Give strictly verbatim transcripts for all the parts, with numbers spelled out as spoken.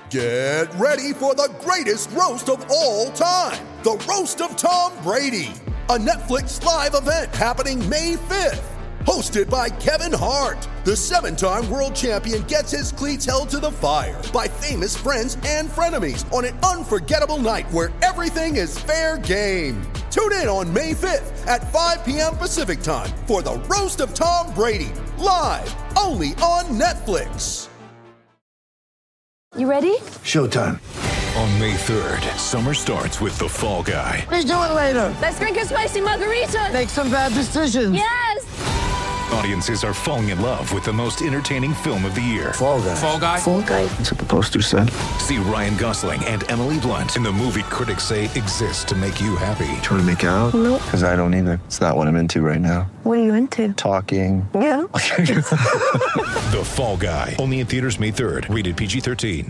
Get ready for the greatest roast of all time, the Roast of Tom Brady, a Netflix live event happening May fifth. Hosted by Kevin Hart, the seven-time world champion gets his cleats held to the fire by famous friends and frenemies on an unforgettable night where everything is fair game. Tune in on May fifth at five p.m. Pacific time for the Roast of Tom Brady, live only on Netflix. You ready? Showtime. On May third, summer starts with The Fall Guy. Let's do it later. Let's drink a spicy margarita. Make some bad decisions. Yes! Audiences are falling in love with the most entertaining film of the year. Fall Guy. Fall Guy? Fall Guy. That's what the poster said. See Ryan Gosling and Emily Blunt in the movie critics say exists to make you happy. Trying to make it out? Nope. Because I don't either. It's not what I'm into right now. What are you into? Talking. Yeah. The Fall Guy. Only in theaters May third. Rated P G thirteen.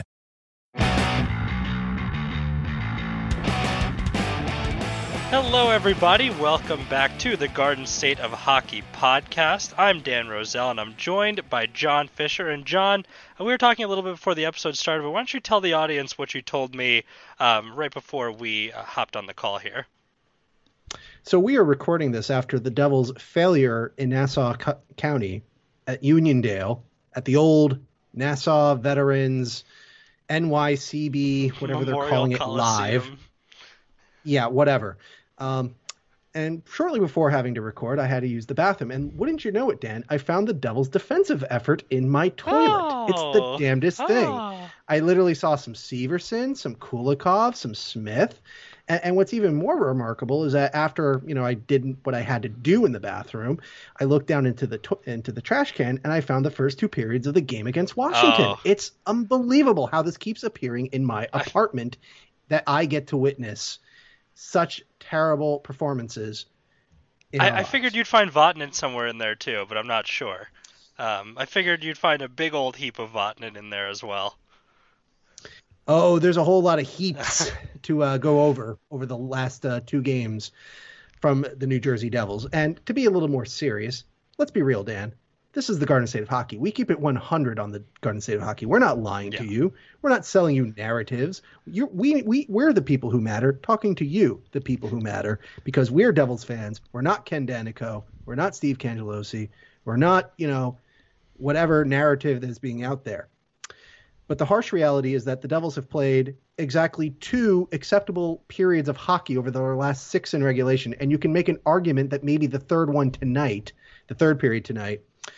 Hello, everybody. Welcome back to the Garden State of Hockey podcast. I'm Dan Roselle, and I'm joined by John Fisher. And John, we were talking a little bit before the episode started, but why don't you tell the audience what you told me um, right before we uh, hopped on the call here? So we are recording this after the Devils' failure in Nassau Co- County at Uniondale at the old Nassau Veterans N Y C B, whatever Memorial they're calling Coliseum. it live. Yeah, whatever. Um, and shortly before having to record, I had to use the bathroom. And wouldn't you know it, Dan, I found the Devils' defensive effort in my toilet. Oh. It's the damnedest Oh. thing. I literally saw some Severson, some Kulikov, some Smith. And, and what's even more remarkable is that after, you know, I did what I had to do in the bathroom, I looked down into the to- into the trash can and I found the first two periods of the game against Washington. Oh. It's unbelievable how this keeps appearing in my apartment that I get to witness such terrible performances. in our I, I lives. figured you'd find Vatanen somewhere in there, too, but I'm not sure. Um, I figured you'd find a big old heap of Vatanen in there as well. Oh, there's a whole lot of heaps to uh, go over over the last uh, two games from the New Jersey Devils. And to be a little more serious, let's be real, Dan. This is the Garden State of Hockey. We keep it one hundred on the Garden State of Hockey. We're not lying Yeah. to you. We're not selling you narratives. You're, we, we, we're the people who matter, talking to you, the people who matter, because we're Devils fans. We're not Ken Danico. We're not Steve Cangelosi. We're not, you know, whatever narrative that is being out there. But the harsh reality is that the Devils have played exactly two acceptable periods of hockey over the last six in regulation. And you can make an argument that maybe the third one tonight, the third period tonight,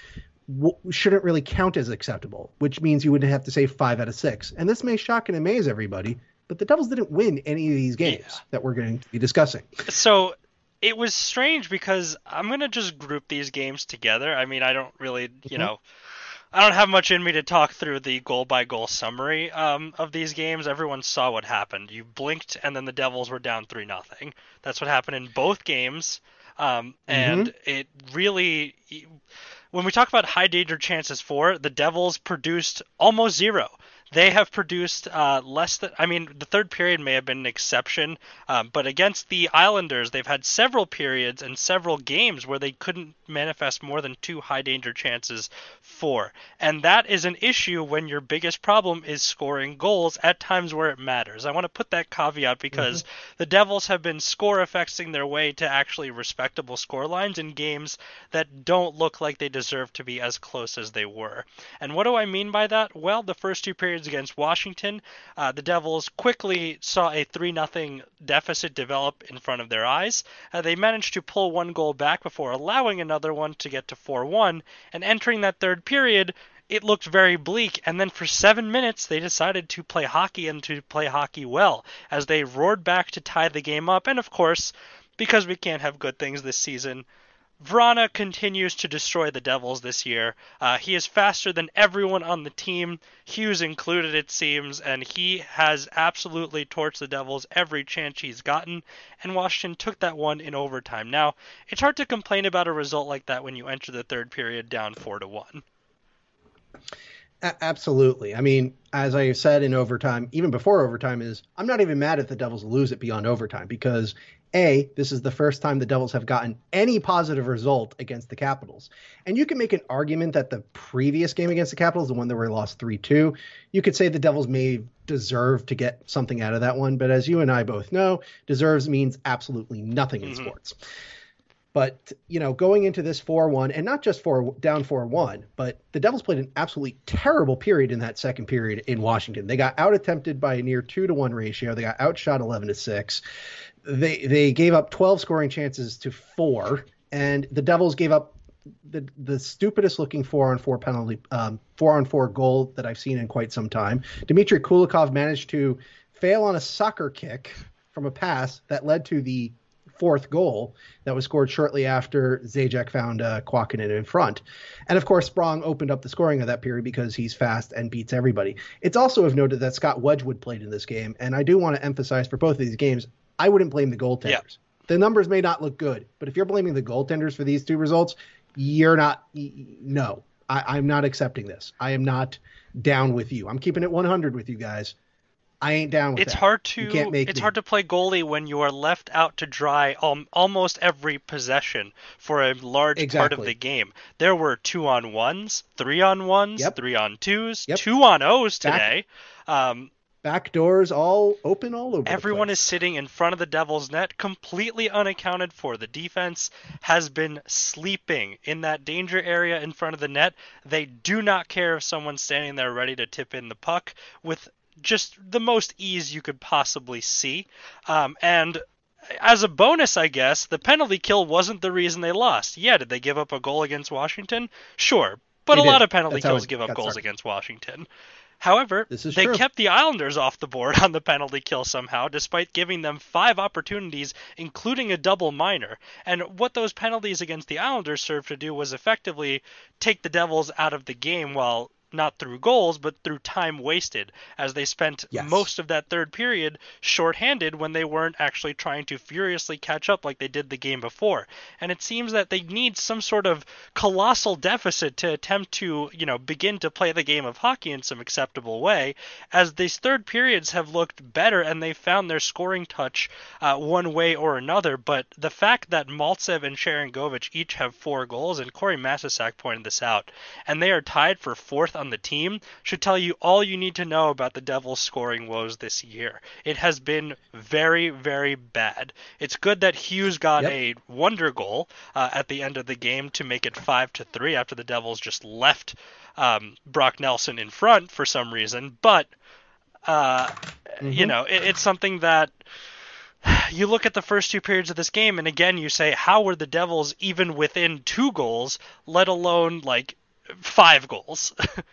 w- shouldn't really count as acceptable, which means you would have to say five out of six. And this may shock and amaze everybody, but the Devils didn't win any of these games Yeah. that we're going to be discussing. So it was strange because I'm going to just group these games together. I mean, I don't really, you Mhm. know, I don't have much in me to talk through the goal-by-goal summary um, of these games. Everyone saw what happened. You blinked, and then the Devils were down three nothing. That's what happened in both games. Um, and it really, when we talk about high danger chances for, the Devils produced almost zero. They have produced uh, less than, I mean, the third period may have been an exception, um, but against the Islanders, they've had several periods and several games where they couldn't manifest more than two high danger chances for. And that is an issue when your biggest problem is scoring goals at times where it matters. I want to put that caveat because mm-hmm. the Devils have been score affecting their way to actually respectable score lines in games that don't look like they deserve to be as close as they were. And what do I mean by that? Well, the first two periods against Washington, uh, the Devils quickly saw a three nothing deficit develop in front of their eyes. Uh, they managed to pull one goal back before allowing another one to get to four one, and entering that third period, it looked very bleak, and then for seven minutes they decided to play hockey and to play hockey well, as they roared back to tie the game up. And of course, because we can't have good things this season, Vrana continues to destroy the Devils this year. Uh, he is faster than everyone on the team, Hughes included, it seems, and he has absolutely torched the Devils every chance he's gotten, and Washington took that one in overtime. Now, it's hard to complain about a result like that when you enter the third period down four to one. A- absolutely. I mean, as I said in overtime, even before overtime, is I'm not even mad if the Devils lose it beyond overtime, because A, this is the first time the Devils have gotten any positive result against the Capitals. And you can make an argument that the previous game against the Capitals, the one that we lost three two, you could say the Devils may deserve to get something out of that one. But as you and I both know, deserves means absolutely nothing in mm-hmm. sports. But, you know, going into this four one, and not just four, down four one, but the Devils played an absolutely terrible period in that second period in Washington. They got out-attempted by a near two to one ratio. They got outshot eleven to six. They they gave up twelve scoring chances to four, and the Devils gave up the the stupidest looking four on four penalty, um, four on four goal that I've seen in quite some time. Dmitry Kulikov managed to fail on a soccer kick from a pass that led to the fourth goal that was scored shortly after Zajac found uh, Kuokkanen in front. And of course, Sprong opened up the scoring of that period because he's fast and beats everybody. It's also of noted that Scott Wedgwood played in this game. And I do want to emphasize for both of these games, I wouldn't blame the goaltenders. Yeah. The numbers may not look good, but if you're blaming the goaltenders for these two results, you're not, no, I, I'm not accepting this. I am not down with you. I'm keeping it one hundred with you guys. I ain't down with it's that. Hard to, you can't make it's me. hard to play goalie when you are left out to dry um, almost every possession for a large exactly. part of the game. There were two on ones, three on ones, yep. three on twos, yep. two on O's today. Back, um, back doors all open all over Everyone the place. is sitting in front of the Devils' net, completely unaccounted for. The defense has been sleeping in that danger area in front of the net. They do not care if someone's standing there ready to tip in the puck with just the most ease you could possibly see. Um, and as a bonus, I guess, the penalty kill wasn't the reason they lost. Yeah, did they give up a goal against Washington? Sure. But they a did. lot of penalty That's kills give up goals started. against Washington. However, they true. kept the Islanders off the board on the penalty kill somehow, despite giving them five opportunities, including a double minor. And what those penalties against the Islanders served to do was effectively take the Devils out of the game while not through goals, but through time wasted, as they spent yes. most of that third period shorthanded when they weren't actually trying to furiously catch up like they did the game before. And it seems that they need some sort of colossal deficit to attempt to, you know, begin to play the game of hockey in some acceptable way, as these third periods have looked better and they found their scoring touch uh, one way or another. But the fact that Maltsev and Sharangovich each have four goals, and Corey Masisak pointed this out, and they are tied for fourth on the team, should tell you all you need to know about the Devils' scoring woes this year. It has been very, very bad. It's good that Hughes got yep. a wonder goal uh, at the end of the game to make it five to three after the Devils just left um, Brock Nelson in front for some reason. But uh, mm-hmm. you know, it, it's something that you look at the first two periods of this game, and again, you say, how were the Devils even within two goals, let alone like five goals?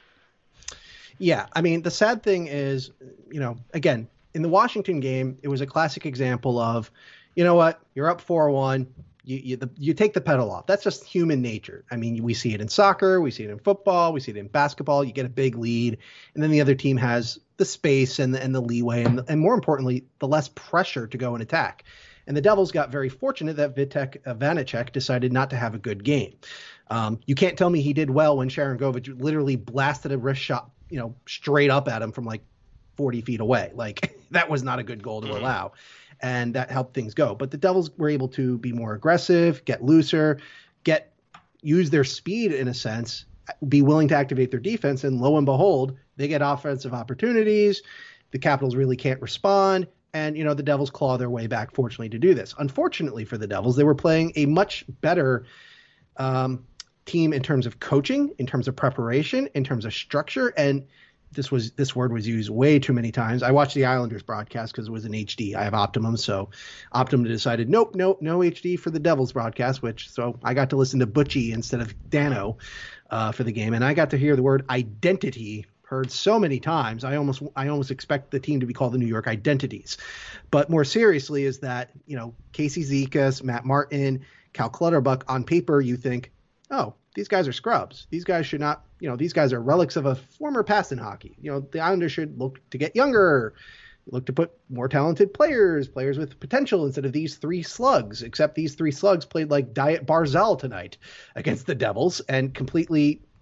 Yeah, I mean, the sad thing is, you know, again, in the Washington game, it was a classic example of, you know what, you're up four one, you you, the, you take the pedal off. That's just human nature. I mean, we see it in soccer, we see it in football, we see it in basketball. You get a big lead, and then the other team has the space and the, and the leeway, and, and more importantly, the less pressure to go and attack. And the Devils got very fortunate that Vitek uh, Vanacek decided not to have a good game. Um, you can't tell me he did well when Sharangovich literally blasted a wrist shot, you know, straight up at him from like forty feet away. Like, that was not a good goal to mm-hmm. allow. And that helped things go. But the Devils were able to be more aggressive, get looser, get use their speed in a sense, be willing to activate their defense. And lo and behold, they get offensive opportunities. The Capitals really can't respond. And, you know, the Devils claw their way back, fortunately, to do this. Unfortunately for the Devils, they were playing a much better um, team in terms of coaching, in terms of preparation, in terms of structure. And this was this word was used way too many times. I watched the Islanders broadcast because it was in H D. I have Optimum, so Optimum decided, nope, nope, no H D for the Devils broadcast, which so I got to listen to Butchie instead of Dano uh, for the game. And I got to hear the word identity heard so many times. I almost I almost expect the team to be called the New York Identities. But more seriously is that, you know, Casey Zikas, Matt Martin, Cal Clutterbuck, on paper, you think, oh, these guys are scrubs. These guys should not, you know, these guys are relics of a former past in hockey. You know, the Islanders should look to get younger, look to put more talented players, players with potential instead of these three slugs, except these three slugs played like Diet Barzell tonight against the Devils and completely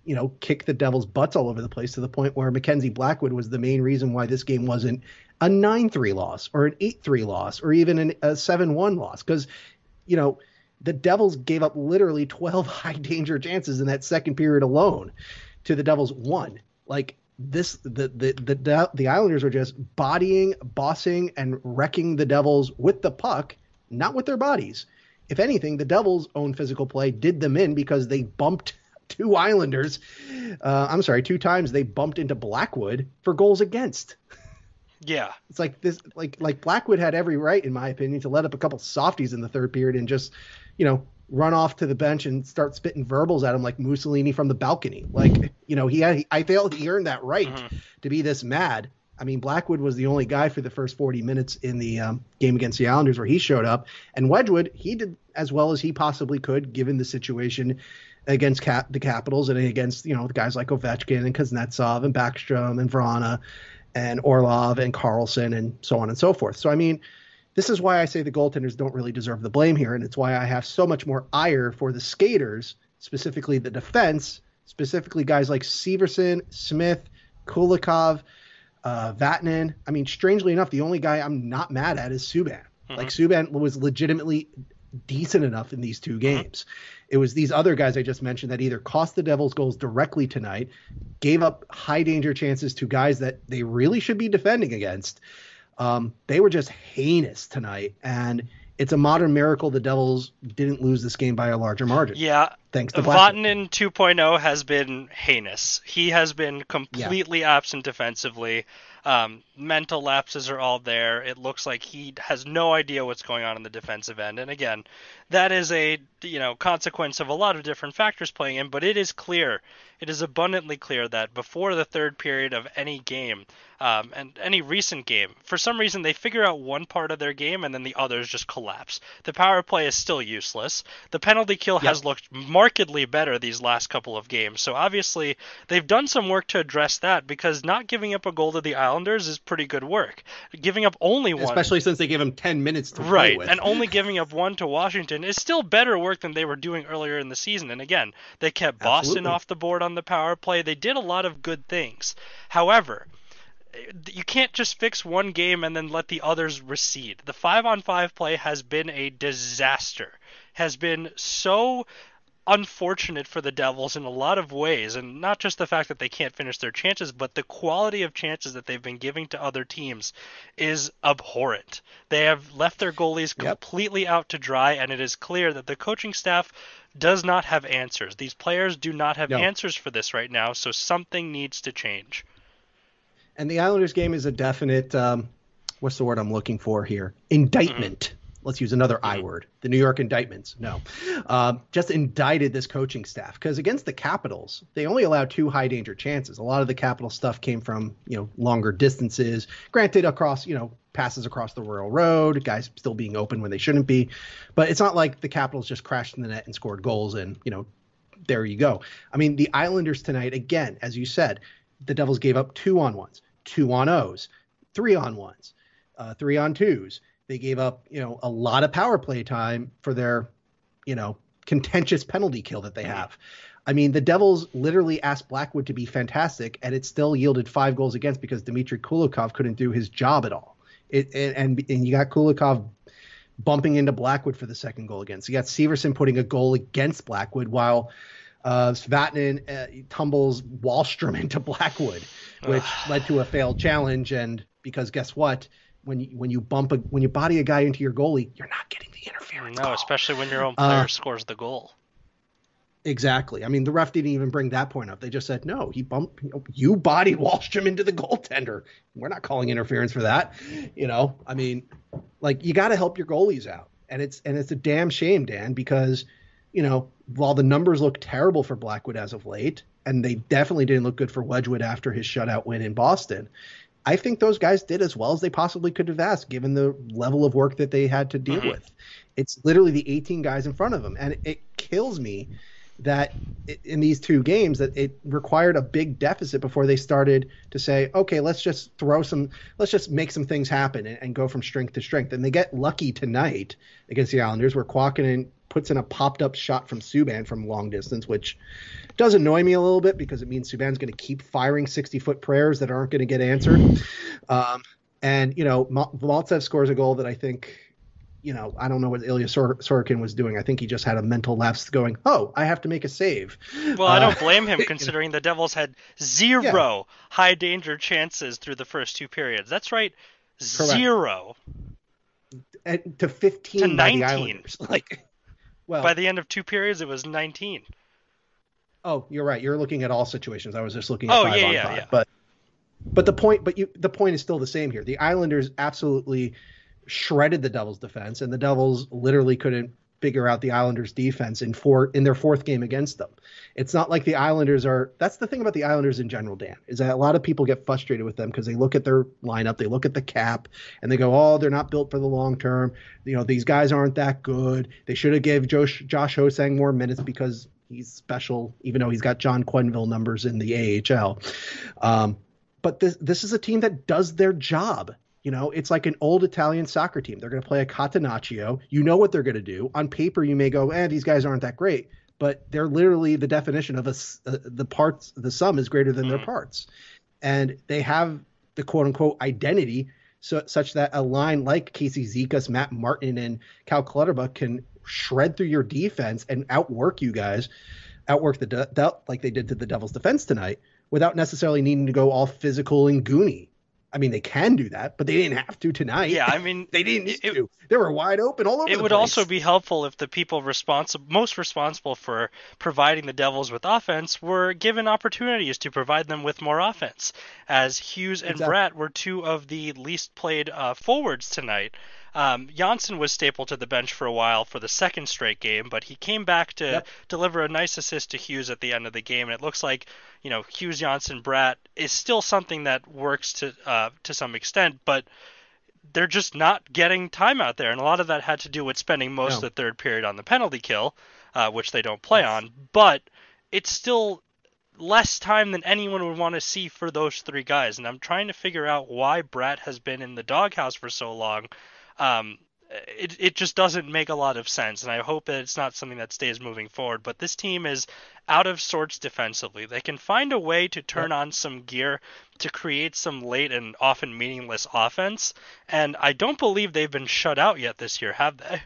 you know, kick the Devils' butts all over the place to the point where Mackenzie Blackwood was the main reason why this game wasn't a nine three loss or an eight three loss or even an, a seven one loss. Because, you know, the Devils gave up literally twelve high danger chances in that second period alone to the Devils one. Like this, the, the, the, the Islanders are just bodying, bossing, and wrecking the Devils with the puck, not with their bodies. If anything, the Devils' own physical play did them in because they bumped two Islanders. Uh, I'm sorry, two times they bumped into Blackwood for goals against. Yeah. It's like this, like, like Blackwood had every right, in my opinion, to let up a couple softies in the third period and just, you know, run off to the bench and start spitting verbals at him like Mussolini from the balcony. Like, you know, he had, he, I felt he earned that right mm-hmm. to be this mad. I mean, Blackwood was the only guy for the first forty minutes in the um, game against the Islanders where he showed up. And Wedgwood, he did as well as he possibly could, given the situation against Cap- the Capitals and against, you know, the guys like Ovechkin and Kuznetsov and Backstrom and Vrana and Orlov and Carlson and so on and so forth. So, I mean, this is why I say the goaltenders don't really deserve the blame here. And it's why I have so much more ire for the skaters, specifically the defense, specifically guys like Severson, Smith, Kulikov, uh, Vatanen. I mean, strangely enough, the only guy I'm not mad at is Subban. Mm-hmm. Like, Subban was legitimately decent enough in these two games. It was these other guys I just mentioned that either cost the Devils goals directly tonight, gave up high danger chances to guys that they really should be defending against. Um, they were just heinous tonight, and it's a modern miracle the Devils didn't lose this game by a larger margin. Yeah. Thanks to Blackwood. Vatanen two point oh has been heinous. He has been completely yeah. absent defensively. Um, mental lapses are all there. It looks like he has no idea what's going on in the defensive end. And again, that is a, you know, consequence of a lot of different factors playing in, but it is clear, it is abundantly clear that before the third period of any game, um, and any recent game, for some reason they figure out one part of their game and then the others just collapse. The power play is still useless. The penalty kill yep. has looked markedly better these last couple of games. So obviously they've done some work to address that, because not giving up a goal to the Islanders is pretty good work. Giving up only one, especially since they gave them ten minutes to right, play with, and only giving up one to Washington is still better work than they were doing earlier in the season. And again, they kept Boston Absolutely. off the board on the power play. They did a lot of good things. However, you can't just fix one game and then let the others recede. The five-on-five play has been a disaster. Has been so unfortunate for the Devils in a lot of ways, and not just the fact that they can't finish their chances, but the quality of chances that they've been giving to other teams is abhorrent. They have left their goalies yep. completely out to dry, and it is clear that the coaching staff does not have answers. These players do not have no. answers for this right now, so something needs to change. And the Islanders game is a definite, um, what's the word I'm looking for here? Indictment. Mm-hmm. Let's use another I word. The New York indictments. No. Um, just indicted this coaching staff. Because against the Capitals, they only allowed two high danger chances. A lot of the Capital stuff came from, you know, longer distances. Granted, across, you know, passes across the Royal Road, guys still being open when they shouldn't be. But it's not like the Capitals just crashed in the net and scored goals and, you know, there you go. I mean, the Islanders tonight, again, as you said, the Devils gave up two on ones, two on O's, three on ones, uh, three on twos. They gave up, you know, a lot of power play time for their, you know, contentious penalty kill that they have. I mean, the Devils literally asked Blackwood to be fantastic, and it still yielded five goals against because Dmitry Kulikov couldn't do his job at all. It and and you got Kulikov bumping into Blackwood for the second goal against. You got Severson putting a goal against Blackwood while uh, Vatanen uh, tumbles Wahlstrom into Blackwood, which led to a failed challenge. And because guess what? When you when you bump a when you body a guy into your goalie, you're not getting the interference No, call. especially when your own player uh, scores the goal. Exactly. I mean, the ref didn't even bring that point up. They just said, no, he bumped, you know, you bodied Wahlstrom into the goaltender. We're not calling interference for that. You know, I mean, like, you got to help your goalies out. And it's, and it's a damn shame, Dan, because, you know, while the numbers look terrible for Blackwood as of late, and they definitely didn't look good for Wedgwood after his shutout win in Boston, I think those guys did as well as they possibly could have asked, given the level of work that they had to deal mm-hmm. with. It's literally the eighteen guys in front of them. And it, it kills me that in these two games that it required a big deficit before they started to say, okay, let's just throw some, let's just make some things happen and, and go from strength to strength. And they get lucky tonight against the Islanders where Kuokkanen puts in a popped up shot from Subban from long distance, which does annoy me a little bit because it means Subban's going to keep firing sixty foot prayers that aren't going to get answered. Um, and, you know, Maltsev scores a goal that I think, you know, I don't know what Ilya Sor- Sorokin was doing. I think he just had a mental lapse going, oh, I have to make a save. Well, uh, I don't blame him considering the Devils had zero yeah. high danger chances through the first two periods. That's right. Correct. Zero. And to fifteen to by nineteen. The Islanders. Like, well, by the end of two periods, it was nineteen. Oh, you're right. You're looking at all situations. I was just looking at oh, five yeah, on yeah, five. Yeah. But but the point, but you, the point is still the same here. The Islanders absolutely shredded the Devils' defense, and the Devils literally couldn't figure out the Islanders' defense in four in their fourth game against them. It's not like the Islanders are. That's the thing about the Islanders in general, Dan, is that a lot of people get frustrated with them because they look at their lineup, they look at the cap, and they go, "Oh, they're not built for the long term. You know, these guys aren't that good. They should have gave Josh Josh Ho-Sang more minutes because he's special, even though he's got John Quenneville numbers in the A H L." Um, but this this is a team that does their job. You know, it's like an old Italian soccer team. They're going to play a catenaccio. You know what they're going to do. On paper, you may go, eh, these guys aren't that great. But they're literally the definition of a, uh, the parts, the sum is greater than mm. their parts. And they have the quote-unquote identity so, such that a line like Casey Zikas, Matt Martin, and Cal Clutterbuck can shred through your defense and outwork you guys, outwork the de- de- like they did to the Devils' defense tonight without necessarily needing to go all physical and goony. I mean, they can do that, but they didn't have to tonight. Yeah, I mean, they didn't need it, to. They were wide open all over the place. It would also be helpful if the people responsible, most responsible for providing the Devils with offense were given opportunities to provide them with more offense, as Hughes and exactly. Bratt were two of the least played uh, forwards tonight. Um, Janssen was stapled to the bench for a while for the second straight game, but he came back to yep. deliver a nice assist to Hughes at the end of the game, and it looks like, you know, Hughes, Janssen, Bratt is still something that works to uh, to some extent, but they're just not getting time out there, and a lot of that had to do with spending most no. of the third period on the penalty kill, uh, which they don't play yes. on, but it's still less time than anyone would want to see for those three guys, and I'm trying to figure out why Bratt has been in the doghouse for so long. Um, it it just doesn't make a lot of sense, and I hope that it's not something that stays moving forward. But this team is out of sorts defensively. They can find a way to turn on some gear to create some late and often meaningless offense, and I don't believe they've been shut out yet this year, have they?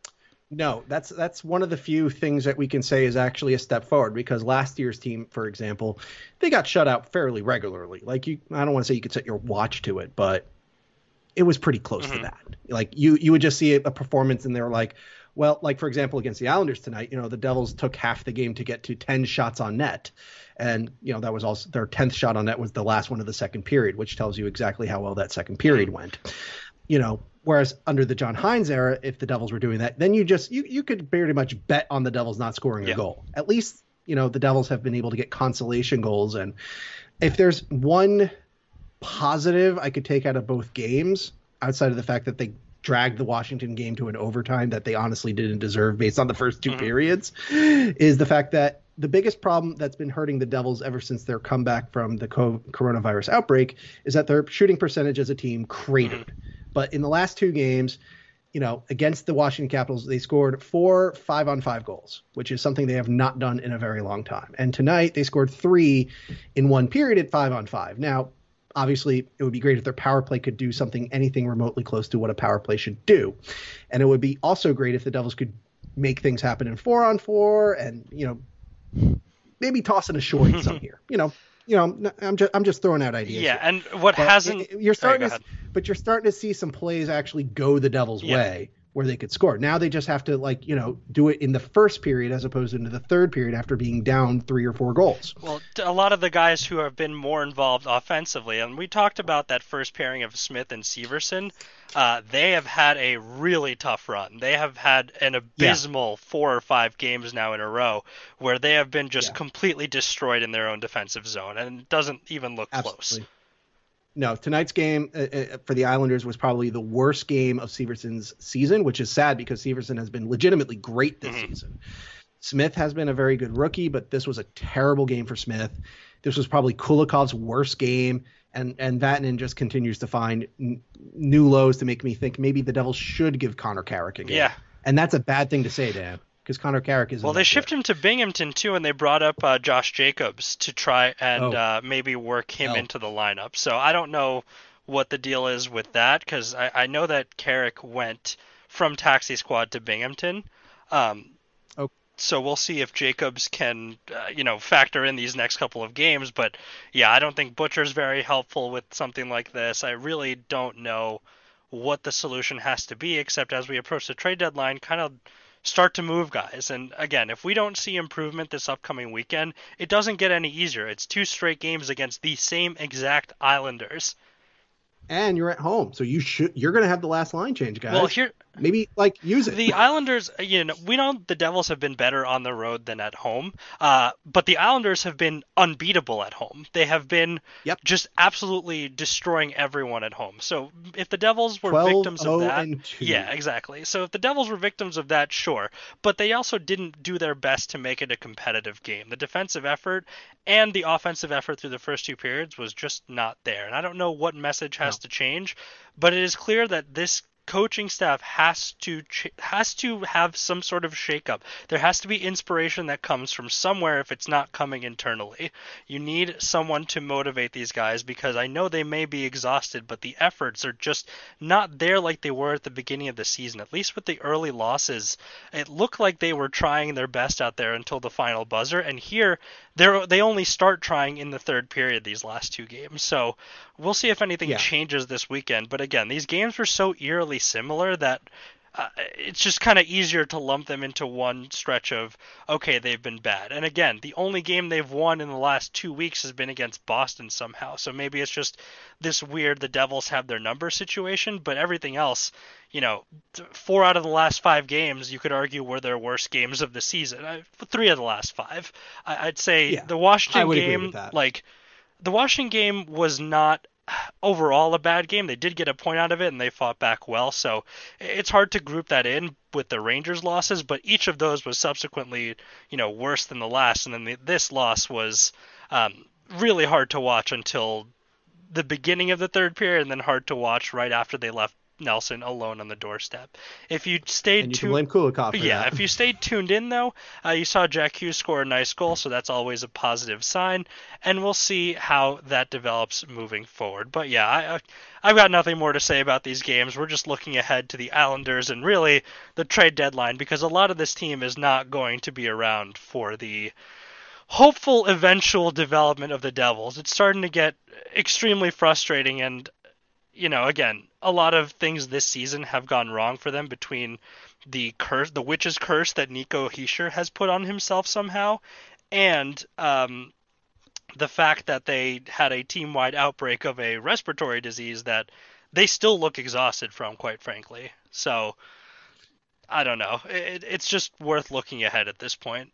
No, that's that's one of the few things that we can say is actually a step forward, because last year's team, for example, they got shut out fairly regularly. Like, you, I don't want to say you could set your watch to it, but it was pretty close mm-hmm. to that. Like, you you would just see a, a performance and they're like, well, like, for example, against the Islanders tonight, you know, the Devils took half the game to get to ten shots on net. And, you know, that was also their tenth shot on net was the last one of the second period, which tells you exactly how well that second period mm-hmm. went. You know, whereas under the John Hines era, if the Devils were doing that, then you just you, you could pretty much bet on the Devils not scoring yeah. a goal. At least, you know, the Devils have been able to get consolation goals. And if there's one positive I could take out of both games, outside of the fact that they dragged the Washington game to an overtime that they honestly didn't deserve based on the first two mm-hmm. periods, is the fact that the biggest problem that's been hurting the Devils ever since their comeback from the co- coronavirus outbreak is that their shooting percentage as a team cratered. Mm-hmm. But in the last two games, you know, against the Washington Capitals, they scored four five-on-five goals, which is something they have not done in a very long time. And tonight they scored three in one period at five-on-five. Now, obviously, it would be great if their power play could do something, anything remotely close to what a power play should do. And it would be also great if the Devils could make things happen in four-on-four and, you know, maybe toss in a short some here. You know, you know, I'm just I'm just throwing out ideas. Yeah, here. and what but hasn't you're starting sorry, to, but you're starting to see some plays actually go the Devils' yeah. way where they could score. Now they just have to, like, you know, do it in the first period as opposed to into the third period after being down three or four goals. Well, a lot of the guys who have been more involved offensively, and we talked about that first pairing of Smith and Severson, uh, they have had a really tough run. They have had an abysmal yeah. four or five games now in a row where they have been just yeah. completely destroyed in their own defensive zone, and it doesn't even look Absolutely. close. No, tonight's game uh, uh, for the Islanders was probably the worst game of Severson's season, which is sad because Severson has been legitimately great this mm-hmm. season. Smith has been a very good rookie, but this was a terrible game for Smith. This was probably Kulikov's worst game, and and Vatanen just continues to find n- new lows to make me think maybe the Devils should give Connor Carrick a game. Yeah. And that's a bad thing to say, Dan, because Connor Carrick is well. They shipped him to Binghamton too, and they brought up uh, Josh Jacobs to try and Oh. uh, maybe work him Oh. into the lineup. So I don't know what the deal is with that, because I, I know that Carrick went from taxi squad to Binghamton. Um, Oh. So we'll see if Jacobs can, uh, you know, factor in these next couple of games. But yeah, I don't think Butcher's very helpful with something like this. I really don't know what the solution has to be, except as we approach the trade deadline, kind of start to move guys. And again, if we don't see improvement this upcoming weekend, it doesn't get any easier. It's two straight games against the same exact Islanders. And you're at home, so you should you're going to have the last line change, guys. Well, here maybe like use it. the Islanders, you know, we know the Devils have been better on the road than at home, uh, but the Islanders have been unbeatable at home. They have been Yep. just absolutely destroying everyone at home. So if the Devils were twelve, victims of oh, that, and two. yeah, exactly. So if the Devils were victims of that, sure, but they also didn't do their best to make it a competitive game. The defensive effort and the offensive effort through the first two periods was just not there. And I don't know what message has to change, but it is clear that this coaching staff has to ch- has to have some sort of shakeup. There has to be inspiration that comes from somewhere if it's not coming internally. You need someone to motivate these guys, because I know they may be exhausted, but the efforts are just not there like they were at the beginning of the season. At least with the early losses, it looked like they were trying their best out there until the final buzzer, and here they they only start trying in the third period these last two games. So we'll see if anything Yeah. changes this weekend. But again, these games were so eerily similar that uh, it's just kind of easier to lump them into one stretch of, okay, they've been bad. And again, the only game they've won in the last two weeks has been against Boston somehow. So maybe it's just this weird the Devils have their number situation, but everything else, you know, th- four out of the last five games, you could argue, were their worst games of the season. I, three of the last five. I, I'd say Yeah, the I Washington would agree game, with that. like, the Washington game was not overall a bad game. They did get a point out of it, and they fought back well. So it's hard to group that in with the Rangers losses, but each of those was subsequently, you know, worse than the last. And then the, this loss was um, really hard to watch until the beginning of the third period, and then hard to watch right after they left Nelson alone on the doorstep. If you stayed and you can tuned, blame Kulikov for yeah, that. if you stayed tuned in though, uh, you saw Jack Hughes score a nice goal, so that's always a positive sign, and we'll see how that develops moving forward. But yeah, I, I, I've got nothing more to say about these games. We're just looking ahead to the Islanders and really the trade deadline, because a lot of this team is not going to be around for the hopeful eventual development of the Devils. It's starting to get extremely frustrating, and you know, again, a lot of things this season have gone wrong for them, between the curse, the witch's curse that Nico Hischier has put on himself somehow, and um, the fact that they had a team-wide outbreak of a respiratory disease that they still look exhausted from, quite frankly. So, I don't know. It, it's just worth looking ahead at this point.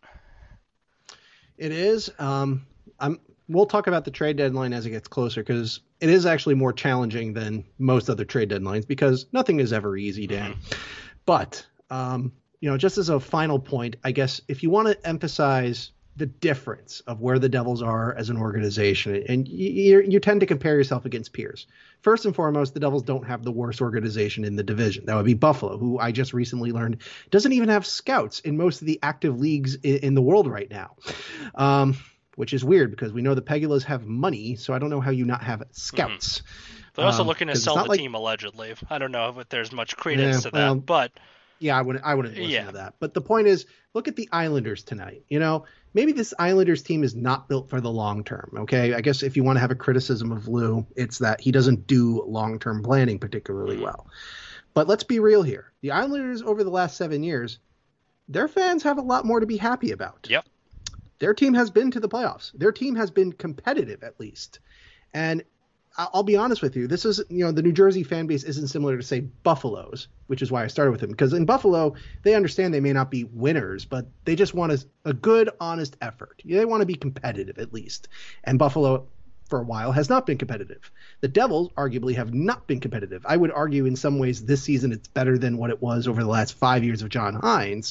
It is. Um, I'm. We'll talk about the trade deadline as it gets closer, because it is actually more challenging than most other trade deadlines, because nothing is ever easy, Dan. Mm-hmm. But, um, you know, just as a final point, I guess if you want to emphasize the difference of where the Devils are as an organization, and you, you tend to compare yourself against peers. First and foremost, the Devils don't have the worst organization in the division. That would be Buffalo, who I just recently learned doesn't even have scouts in most of the active leagues in, in the world right now. Um, which is weird, because we know the Pegulas have money, so I don't know how you not have scouts. Mm-hmm. They're also um, looking to sell the like, team, allegedly. I don't know if there's much credence yeah, to that, well, but... Yeah, I wouldn't, I wouldn't listen yeah. to that. But the point is, look at the Islanders tonight. You know, maybe this Islanders team is not built for the long term, okay? I guess if you want to have a criticism of Lou, it's that he doesn't do long-term planning particularly Mm-hmm. well. But let's be real here. The Islanders, over the last seven years, their fans have a lot more to be happy about. Yep. Their team has been to the playoffs. Their team has been competitive, at least. And I'll be honest with you. This is, you know, the New Jersey fan base isn't similar to, say, Buffalo's, which is why I started with them. Because in Buffalo, they understand they may not be winners, but they just want a, a good, honest effort. They want to be competitive, at least. And Buffalo, for a while, has not been competitive. The Devils, arguably, have not been competitive. I would argue in some ways this season it's better than what it was over the last five years of John Hines,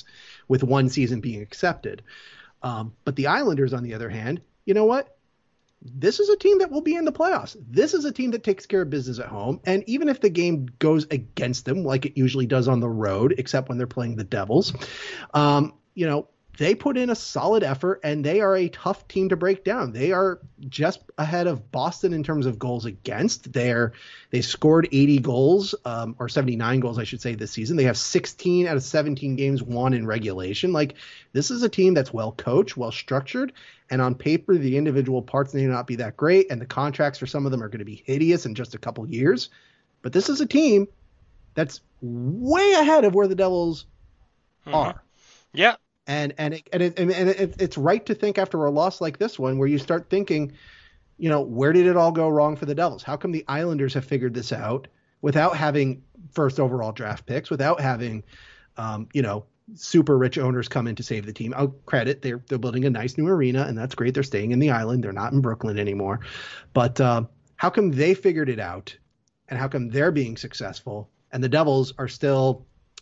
with one season being accepted. Um, but the Islanders, on the other hand, you know what? This is a team that will be in the playoffs. This is a team that takes care of business at home. And even if the game goes against them, like it usually does on the road, except when they're playing the Devils, um, you know, they put in a solid effort, and they are a tough team to break down. They are just ahead of Boston in terms of goals against. They're, they scored eighty goals, um, or seventy-nine goals, I should say, this season. They have sixteen out of seventeen games won in regulation. Like, this is a team that's well coached, well structured, and on paper, the individual parts may not be that great, and the contracts for some of them are going to be hideous in just a couple years. But this is a team that's way ahead of where the Devils mm-hmm. are. Yeah. And and it, and, it, and it, it's right to think after a loss like this one, where you start thinking, you know, where did it all go wrong for the Devils? How come the Islanders have figured this out without having first overall draft picks, without having, um, you know, super rich owners come in to save the team? I'll credit they're they're building a nice new arena, and that's great. They're staying in the island. They're not in Brooklyn anymore. But uh, how come they figured it out, and how come they're being successful, and the Devils are still?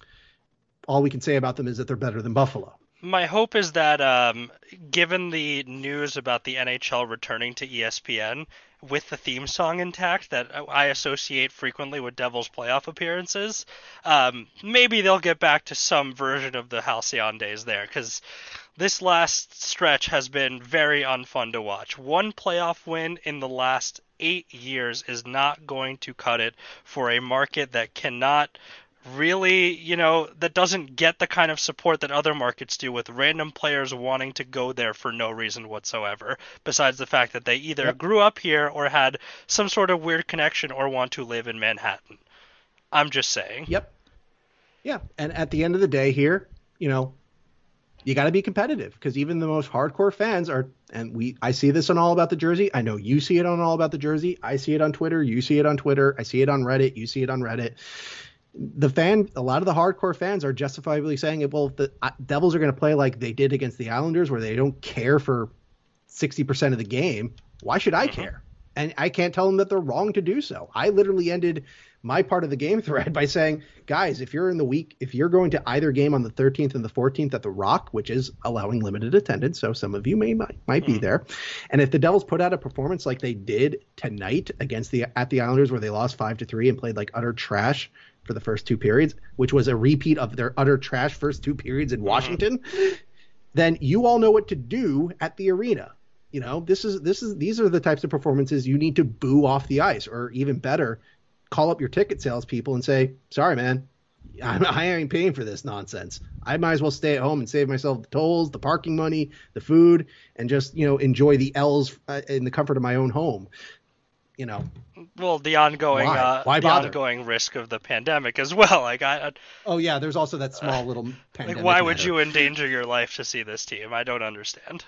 All we can say about them is that they're better than Buffalo. My hope is that, um, given the news about the N H L returning to E S P N with the theme song intact that I associate frequently with Devils playoff appearances, um, maybe they'll get back to some version of the Halcyon days there, because this last stretch has been very unfun to watch. One playoff win in the last eight years is not going to cut it for a market that cannot really, you know, that doesn't get the kind of support that other markets do, with random players wanting to go there for no reason whatsoever, besides the fact that they either yep. grew up here or had some sort of weird connection or want to live in Manhattan. I'm just saying. Yep. Yeah. And at the end of the day here, you know, you got to be competitive, because even the most hardcore fans are, and we, I see this on All About the Jersey. I know you see it on All About the Jersey. I see it on Twitter. You see it on Twitter. I see it on Reddit. You see it on Reddit. The fan, a lot of the hardcore fans are justifiably saying, well, if the Devils are going to play like they did against the Islanders, where they don't care for sixty percent of the game, why should I mm-hmm. care? And I can't tell them that they're wrong to do so. I literally ended my part of the game thread by saying, guys, if you're in the week, if you're going to either game on the thirteenth and the fourteenth at the Rock, which is allowing limited attendance, so some of you may might, might mm-hmm. be there, and if the Devils put out a performance like they did tonight against the at the Islanders, where they lost five to three and played like utter trash for the first two periods, which was a repeat of their utter trash first two periods in Washington, mm-hmm. then you all know what to do at the arena. You know, this is this is these are the types of performances you need to boo off the ice, or even better, call up your ticket salespeople and say, sorry, man, I'm, I ain't paying for this nonsense. I might as well stay at home and save myself the tolls, the parking money, the food, and just, you know, enjoy the L's uh, in the comfort of my own home. You know, well, the ongoing, why? Uh, Why the bother? ongoing risk of the pandemic as well. Like, I, I oh yeah, there's also that small little pandemic. Like, why would matter. you endanger your life to see this team? I don't understand.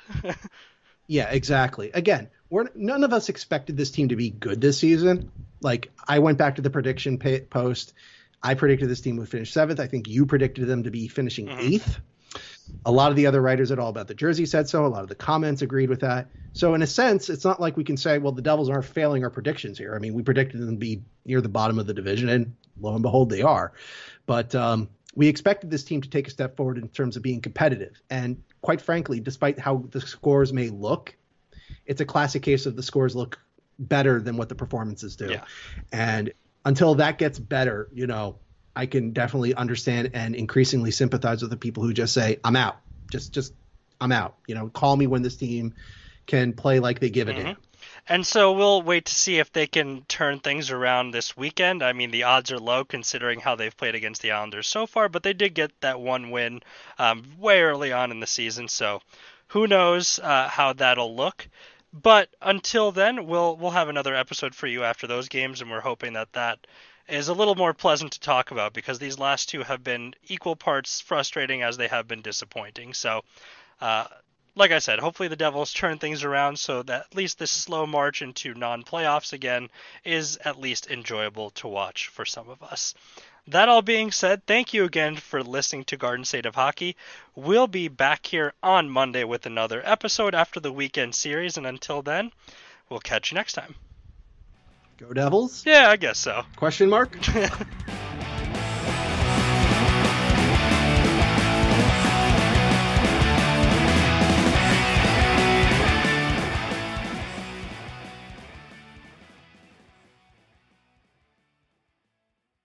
Yeah, exactly. Again, we're none of us expected this team to be good this season. Like, I went back to the prediction pay, post. I predicted this team would finish seventh. I think you predicted them to be finishing mm-hmm. eighth. A lot of the other writers at All About the Jersey said so. A lot of the comments agreed with that. So in a sense, it's not like we can say, well, the Devils aren't failing our predictions here. I mean, we predicted them to be near the bottom of the division, and lo and behold, they are. But um, we expected this team to take a step forward in terms of being competitive. And quite frankly, despite how the scores may look, it's a classic case of the scores look better than what the performances do. Yeah. And until that gets better, you know, I can definitely understand and increasingly sympathize with the people who just say, I'm out. Just, just, I'm out. You know, call me when this team can play like they give a mm-hmm. damn. And so we'll wait to see if they can turn things around this weekend. I mean, the odds are low considering how they've played against the Islanders so far, but they did get that one win um, way early on in the season. So who knows uh, how that'll look. But until then, we'll we'll have another episode for you after those games, and we're hoping that that is a little more pleasant to talk about, because these last two have been equal parts frustrating as they have been disappointing. So, uh, like I said, hopefully the Devils turn things around so that at least this slow march into non-playoffs again is at least enjoyable to watch for some of us. That all being said, thank you again for listening to Garden State of Hockey. We'll be back here on Monday with another episode after the weekend series, and until then, we'll catch you next time. Go Devils? Yeah, I guess so. Question mark?